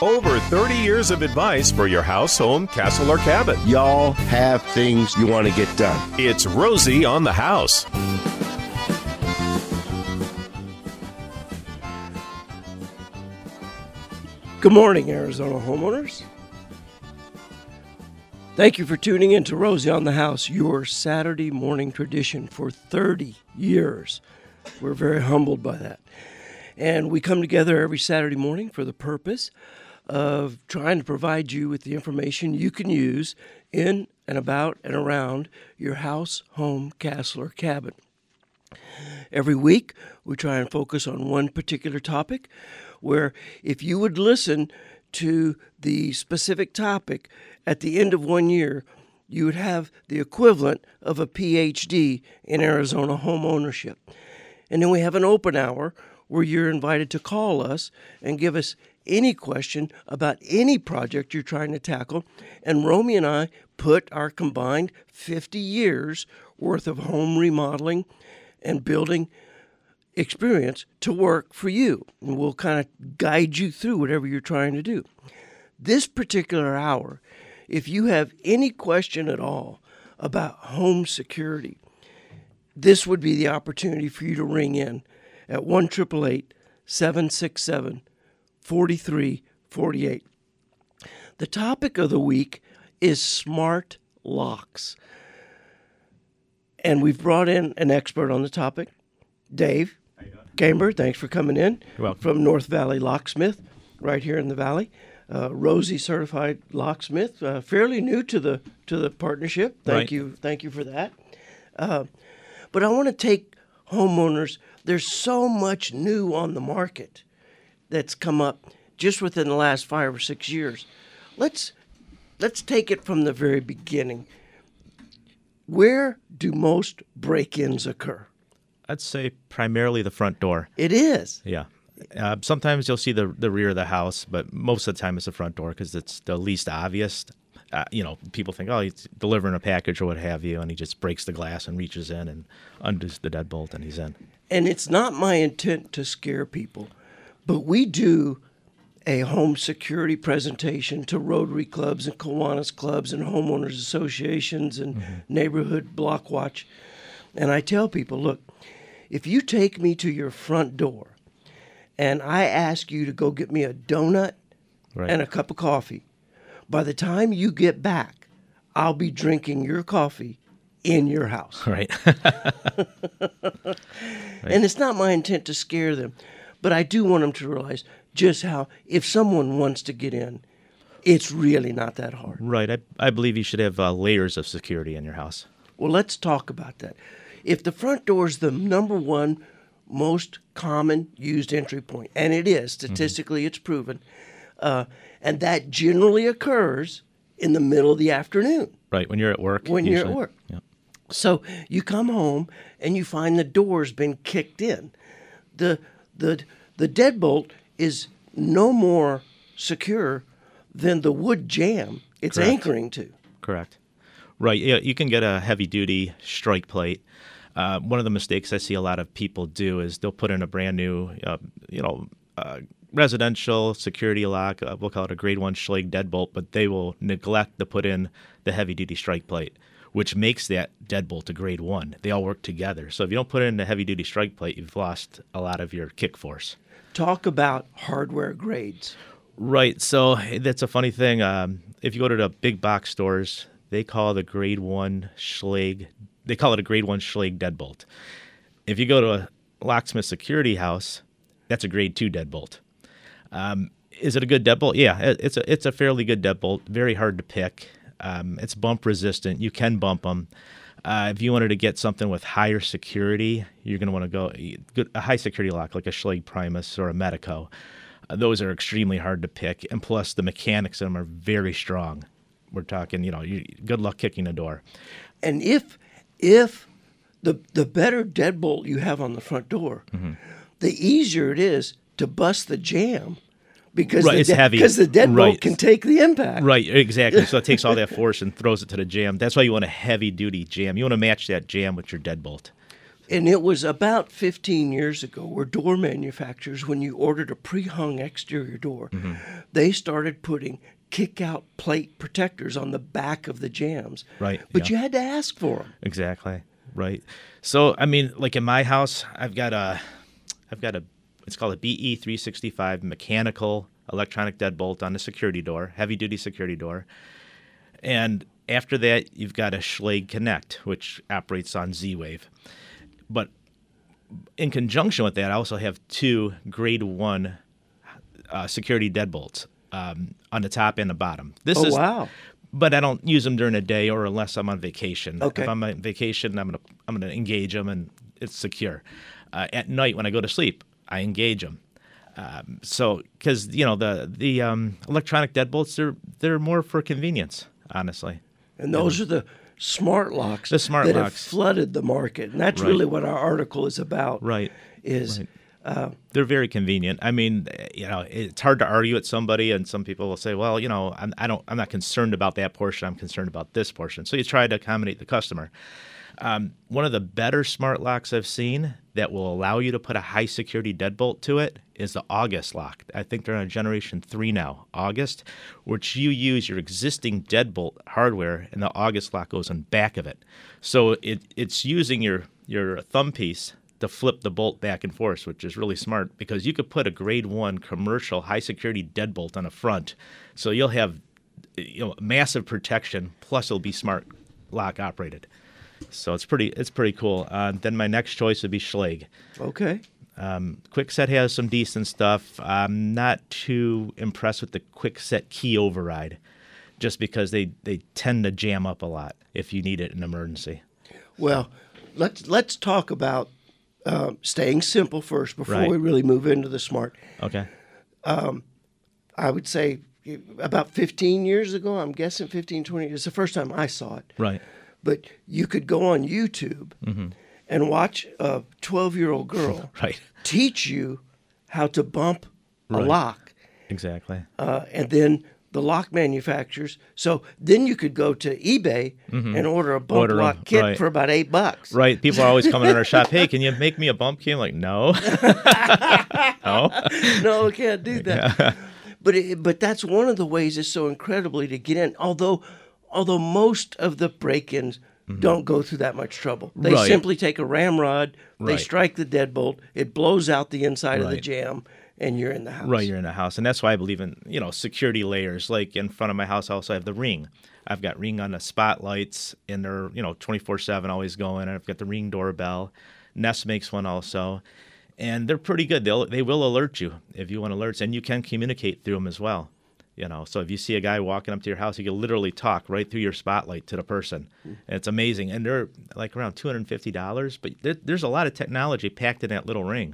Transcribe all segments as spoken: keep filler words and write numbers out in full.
Over thirty years of advice for your house, home, castle, or cabin. Y'all have things you want to get done. It's Rosie on the House. Good morning, Arizona homeowners. Thank you for tuning in to Rosie on the House, your Saturday morning tradition for thirty years. We're very humbled by that. And we come together every Saturday morning for the purpose of trying to provide you with the information you can use in and about and around your house, home, castle, or cabin. Every week, we try and focus on one particular topic where if you would listen to the specific topic at the end of one year, you would have the equivalent of a P H D in Arizona home ownership. And then we have an open hour where you're invited to call us and give us any question about any project you're trying to tackle. And Romy and I put our combined fifty years worth of home remodeling and building experience to work for you. And we'll kind of guide you through whatever you're trying to do. This particular hour, if you have any question at all about home security, this would be the opportunity for you to ring in at one eight eight eight, seven six seven, four three four eight. The topic of the week is smart locks. And we've brought in an expert on the topic, Dave Camber. Thanks for coming in. You're welcome. From North Valley Locksmith, right here in the Valley. Uh, Rosie certified locksmith, uh, fairly new to the to the partnership. Thank Right. you, thank you for that. Uh, but I want to take homeowners. There's so much new on the market that's come up just within the last five or six years. Let's let's take it from the very beginning. Where do most break-ins occur? I'd say primarily the front door. It is. Yeah. Uh, sometimes you'll see the the rear of the house, but most of the time it's the front door because it's the least obvious. Uh, you know, people think, oh, he's delivering a package or what have you, and he just breaks the glass and reaches in and undoes the deadbolt, and he's in. And it's not my intent to scare people, but we do a home security presentation to Rotary clubs and Kiwanis clubs and homeowners associations and mm-hmm. neighborhood block watch. And I tell people, look, if you take me to your front door and I ask you to go get me a donut Right. and a cup of coffee, by the time you get back, I'll be drinking your coffee in your house. Right. Right. And it's not my intent to scare them, but I do want them to realize just how, if someone wants to get in, it's really not that hard. Right. I, I believe you should have uh, layers of security in your house. Well, let's talk about that. If the front door is the number one most common used entry point, and it is, statistically mm-hmm. it's proven, uh, and that generally occurs in the middle of the afternoon. Right, when you're at work. When usually. you're at work. Yeah. So you come home and you find the door's been kicked in. The the the deadbolt is no more secure than the wood jamb it's Correct. anchoring to. Correct. Right. Yeah, you can get a heavy-duty strike plate. Uh, one of the mistakes I see a lot of people do is they'll put in a brand new, uh, you know, uh, residential security lock. Uh, we'll call it a grade one Schlage deadbolt, but they will neglect to put in the heavy-duty strike plate, which makes that deadbolt a grade one. They all work together. So if you don't put in the heavy-duty strike plate, you've lost a lot of your kick force. Talk about hardware grades. Right. So that's a funny thing. Um, if you go to the big box stores, they call the grade one Schlage, they call it a grade one Schlage deadbolt. If you go to a locksmith security house, that's a grade two deadbolt. Um, is it a good deadbolt? Yeah, it's a it's a fairly good deadbolt. Very hard to pick. Um, it's bump resistant. You can bump them. Uh, if you wanted to get something with higher security, you're going to want to go a high security lock like a Schlage Primus or a Medico. Uh, those are extremely hard to pick, and plus the mechanics of them are very strong. We're talking, you know, you, good luck kicking a door. And if if the the better deadbolt you have on the front door, mm-hmm. the easier it is to bust the jamb because right, the it's de- heavy. Because the deadbolt right. can take the impact. Right, exactly. So it takes all that force and throws it to the jamb. That's why you want a heavy-duty jamb. You want to match that jamb with your deadbolt. And it was about fifteen years ago where door manufacturers, when you ordered a pre-hung exterior door, mm-hmm. they started putting kick-out plate protectors on the back of the jambs. Right. But yeah. you had to ask for them. Exactly. Right. So, I mean, like in my house, I've got a, I've got a, it's called a B E three sixty-five mechanical electronic deadbolt on the security door, heavy-duty security door. And after that, you've got a Schlage Connect, which operates on Z-Wave. But in conjunction with that, I also have two grade one uh, security deadbolts um, on the top and the bottom. This oh, is, wow. But I don't use them during the day or unless I'm on vacation. Okay. If I'm on vacation, I'm gonna I'm gonna engage them and it's secure. Uh, at night when I go to sleep, I engage them. Um, so because you know the the um, electronic deadbolts, they're they're more for convenience, honestly. And those and, are the smart locks the smart that locks. have flooded the market, and that's right. really what our article is about. Right. Is right. Uh, they're very convenient. I mean, you know, it's hard to argue with somebody, and some people will say, "Well, you know, I'm, I don't, I'm not concerned about that portion. I'm concerned about this portion." So you try to accommodate the customer. Um, one of the better smart locks I've seen that will allow you to put a high security deadbolt to it is the August lock. I think they're on generation three now, August, which you use your existing deadbolt hardware, and the August lock goes on back of it. So it it's using your your thumb piece to flip the bolt back and forth, which is really smart because you could put a grade one commercial high security deadbolt on the front. So you'll have you know massive protection, plus it'll be smart lock operated. So it's pretty it's pretty cool. Uh, then my next choice would be Schlage. Okay. Um, Kwikset has some decent stuff. I'm not too impressed with the Kwikset key override just because they, they tend to jam up a lot if you need it in an emergency. Well, let's let's talk about Um, staying simple first before right. we really move into the smart. Okay. Um, I would say about fifteen years ago, I'm guessing fifteen, twenty years, it's the first time I saw it. Right. But you could go on YouTube mm-hmm. and watch a twelve-year-old girl right. teach you how to bump a right. lock. Exactly. Uh, and then the lock manufacturers. So then you could go to eBay mm-hmm. and order a bump order lock a, kit right. for about eight bucks. Right. People are always coming in our shop. Hey, can you make me a bump key? I'm like, no. no. No, I can't do that. Yeah. But it, but that's one of the ways it's so incredibly to get in. Although although most of the break-ins mm-hmm. don't go through that much trouble. They right. simply take a ramrod, they right. strike the deadbolt, it blows out the inside right. of the jam, and you're in the house. Right, you're in the house. And that's why I believe in, you know, security layers. Like in front of my house, I also have the Ring. I've got Ring on the spotlights, and they're, you know, twenty-four seven always going. And I've got the Ring doorbell. Nest makes one also. And they're pretty good. They'll, they will alert you if you want alerts. And you can communicate through them as well. You know, so if you see a guy walking up to your house, you can literally talk right through your spotlight to the person. And it's amazing. And they're like around two hundred fifty dollars. But there, there's a lot of technology packed in that little Ring.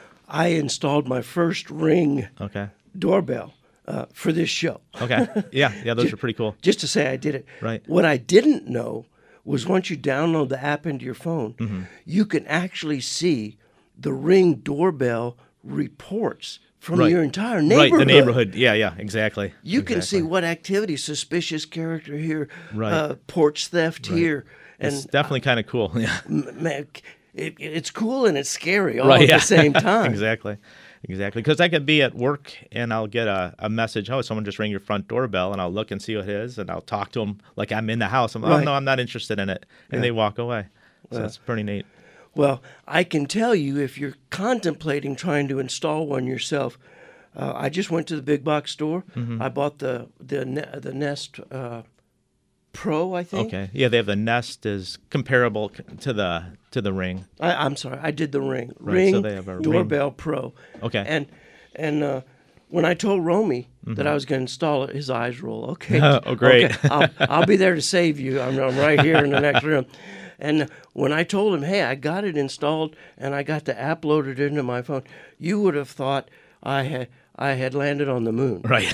I installed my first Ring okay. doorbell uh, for this show. Okay. Yeah. Yeah, those just, are pretty cool. Just to say I did it. Right. What I didn't know was once you download the app into your phone, mm-hmm. you can actually see the Ring doorbell reports from right. your entire neighborhood. Right, the neighborhood. Yeah, yeah, exactly. You exactly. can see what activity, suspicious character here, right. uh, porch theft right. here. And it's definitely kind of cool. Yeah. Man, it, it's cool and it's scary all right, at yeah. the same time. exactly. Exactly. Because I could be at work and I'll get a, a message, oh, someone just rang your front doorbell, and I'll look and see what it is, and I'll talk to them like I'm in the house. I'm like, right. oh, no, I'm not interested in it. And yeah. they walk away. So yeah. that's pretty neat. Well, I can tell you if you're contemplating trying to install one yourself, uh, I just went to the big box store. Mm-hmm. I bought the the the Nest uh, Pro, I think. Okay. Yeah, they have the Nest is comparable to the to the Ring. I, I'm sorry, I did the Ring. Right, Ring so they have a Doorbell Ring. Pro. Okay. And and uh, when I told Romy mm-hmm. that I was going to install it, his eyes roll. Okay. oh, great. Okay. I'll, I'll be there to save you. I'm, I'm right here in the next room. And when I told him, hey, I got it installed and I got the app loaded into my phone, you would have thought I had I had landed on the moon. Right.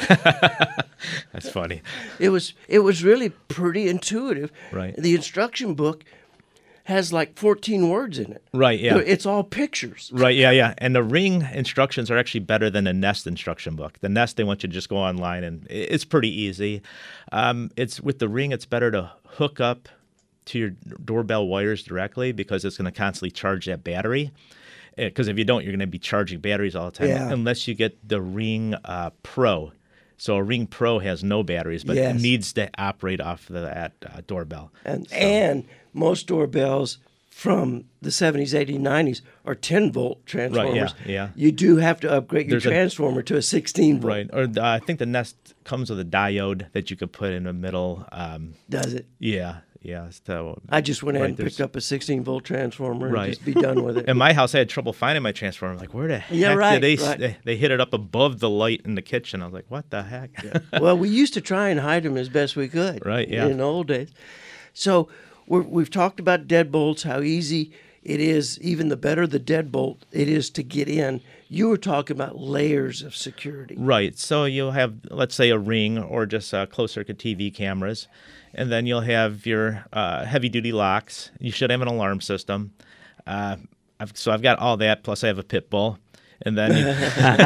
That's funny. It was it was really pretty intuitive. Right. The instruction book has like fourteen words in it. Right, yeah. It's all pictures. Right, yeah, yeah. And the Ring instructions are actually better than the Nest instruction book. The Nest, they want you to just go online, and it's pretty easy. Um, it's with the Ring, it's better to hook up to your doorbell wires directly because it's going to constantly charge that battery. Because if you don't, you're going to be charging batteries all the time Yeah. unless you get the Ring uh, Pro. So a Ring Pro has no batteries, but Yes. it needs to operate off of that uh, doorbell. And and most doorbells from the seventies, eighties, nineties are ten volt transformers. yeah, yeah. You do have to upgrade your There's a- transformer to a sixteen volt. Right. Or the, I think the Nest comes with a diode that you could put in the middle. Um, Does it? yeah, yeah. So I just went in Right, and there's- picked up a sixteen volt transformer and Right. just be done with it. in my house, I had trouble finding my transformer. I'm like, where the Yeah, heck right, did they, right. they? They hit it up above the light in the kitchen. I was like, what the heck? Well, we used to try and hide them as best we could. Right, yeah. In the old days. So we're, we've talked about deadbolts, how easy it is, even the better the deadbolt it is to get in. You were talking about layers of security. Right. So you'll have, let's say, a Ring or just uh, closed circuit T V cameras, and then you'll have your uh, heavy duty locks. You should have an alarm system. Uh, I've, so I've got all that. Plus, I have a pit bull, and then you,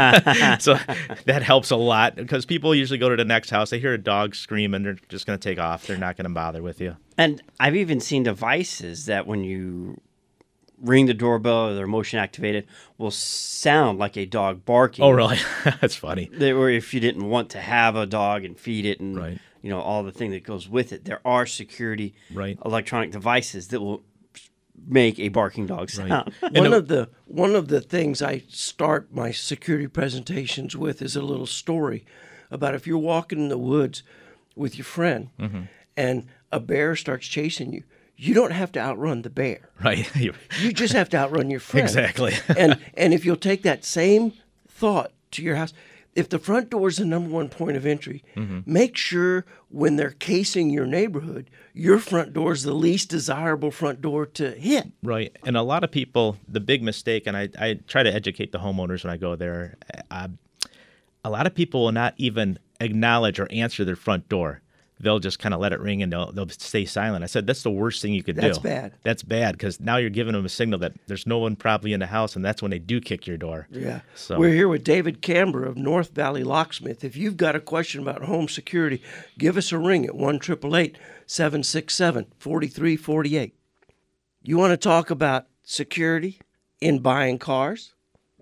so that helps a lot because people usually go to the next house. They hear a dog scream, and they're just going to take off. They're not going to bother with you. And I've even seen devices that when you ring the doorbell or they're motion activated will sound like a dog barking. Oh, really? That's funny. They, or if you didn't want to have a dog and feed it and Right. you know all the thing that goes with it, there are security Right. electronic devices that will make a barking dog sound. One it- of the one of the things I start my security presentations with is a little story about if you're walking in the woods with your friend Mm-hmm. and a bear starts chasing you. You don't have to outrun the bear. Right. You- You just have to outrun your friend. Exactly. and and if you'll take that same thought to your house, if the front door is the number one point of entry, Mm-hmm. make sure when they're casing your neighborhood, your front door is the least desirable front door to hit. Right. And a lot of people, the big mistake, and I, I try to educate the homeowners when I go there, uh, a lot of people will not even acknowledge or answer their front door. They'll just kind of let it ring and they'll, they'll stay silent. I said, that's the worst thing you could do. That's bad. That's bad because now you're giving them a signal that there's no one probably in the house, and that's when they do kick your door. Yeah. So We're here with David Camber of North Valley Locksmith. If you've got a question about home security, give us a ring at one eight eight eight, seven six seven, four three four eight. You want to talk about security in buying cars?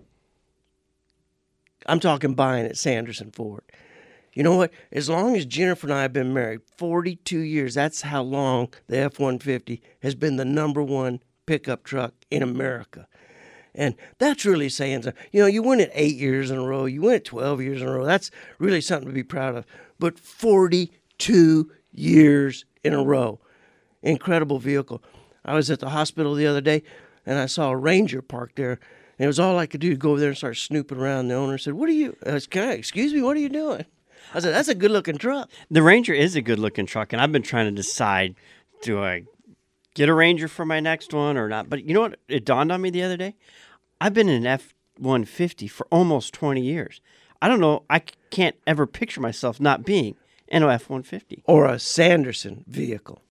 I'm talking buying at Sanderson Ford. You know what? As long as Jennifer and I have been married, forty-two years, that's how long the F one fifty has been the number one pickup truck in America. And that's really saying something. You know, you win it eight years in a row, you win it twelve years in a row. That's really something to be proud of. But forty-two years in a row. Incredible vehicle. I was at the hospital the other day, and I saw a Ranger parked there. And it was all I could do to go over there and start snooping around. The owner said, what are you, I was, Can I, excuse me, what are you doing? I said, that's a good-looking truck. The Ranger is a good looking truck, and I've been trying to decide, do I get a Ranger for my next one or not? But you know what? It dawned on me the other day. I've been in an F one fifty for almost twenty years. I don't know. I c- can't ever picture myself not being in an F one fifty. Or a Sanderson vehicle.